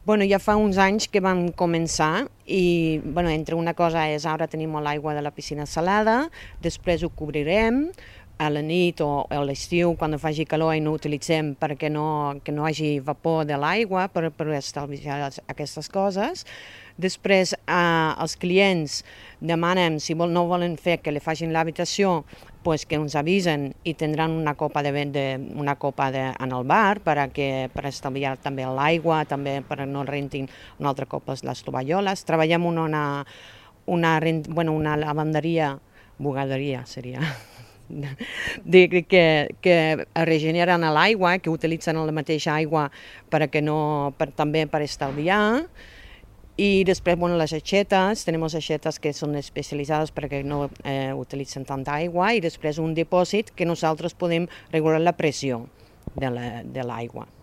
Bueno, ja fa uns anys que vam començar i entre una cosa és ara tenim l'aigua de la piscina salada, després ho cobrirem a la nit o a l'estiu quan faci calor i no utilitzem perquè que no hagi vapor de l'aigua per estalviar aquestes coses. Després els clients demanen si no volen fer que li facin l'habitació, pues que ens avisen i tindran una copa en el bar per estalviar també l'aigua, també per no rentin un altre cop les tovalloles. Treballem una lavanderia, bugaderia seria, que regeneren l'aigua, que utilitzen la mateixa aigua també per estalviar. I després, les aixetes, tenim aixetes que són especialitzades perquè no utilitzen tanta aigua i després un dipòsit que nosaltres podem regular la pressió de l'aigua.